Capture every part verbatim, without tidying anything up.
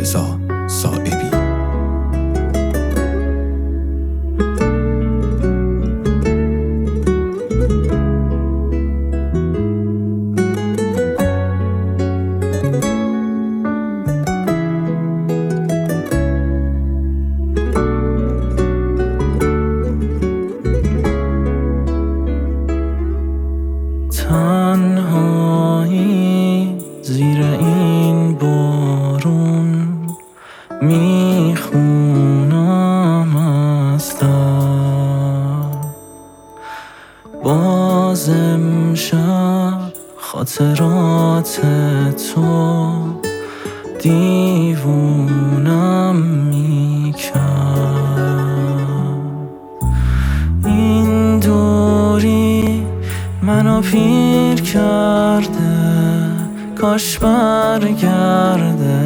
رضا صائبی. تنهایی زیر این بارون میخونم از در، باز امشب خاطرات تو دیوونم میکرد. این دوری منو پیر کرده، کاش برگرده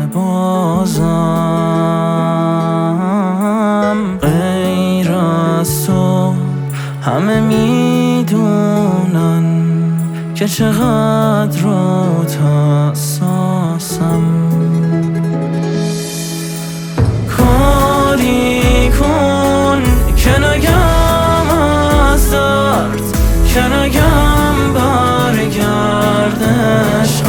بازم. غیر از تو همه میدونن که چقدر رو حساسم. کاری کن که نگم از درد، که نگم برگردش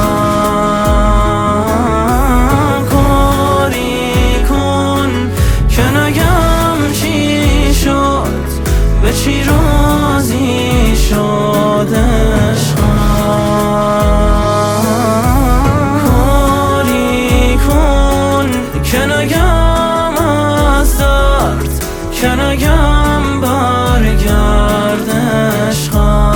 هم. کاری کن که نگم چی شد، به چی راضی شدش هم. کاری کن که نگم از درد، که نگم برگردش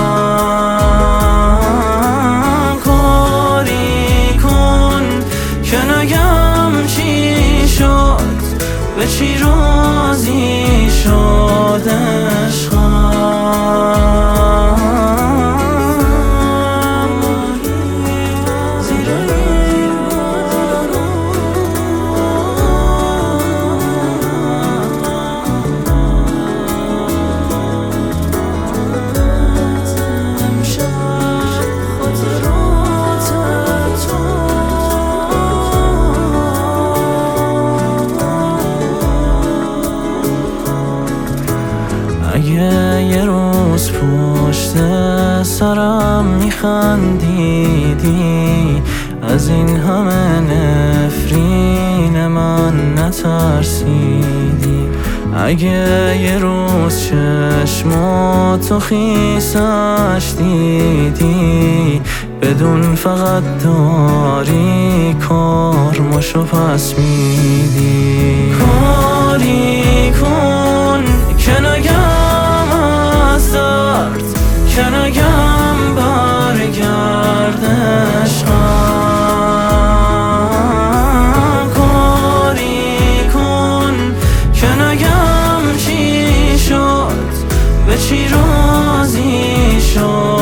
هم. کاری کن که نگم چی شد، به چی راضی شدش هم. اگه یه روز پشت سرم میخندیدی، از این همه نفرین من نترسیدی. اگه یه روز چشماتو خیسش دیدی، بدون فقط داری کارماشو پس میدی. کاری کن که نگم از درد، که نگم برگردش هم. کاری کن که نگم چی شد، به چی راضی شد.